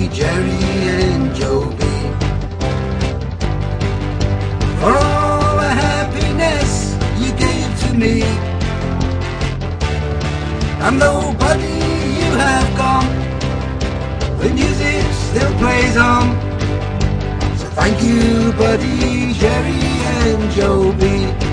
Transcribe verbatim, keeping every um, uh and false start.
Jerry and Joby, for all the happiness you gave to me. And though, buddy, you have gone, the music still plays on. So thank you, buddy, Jerry and Joby.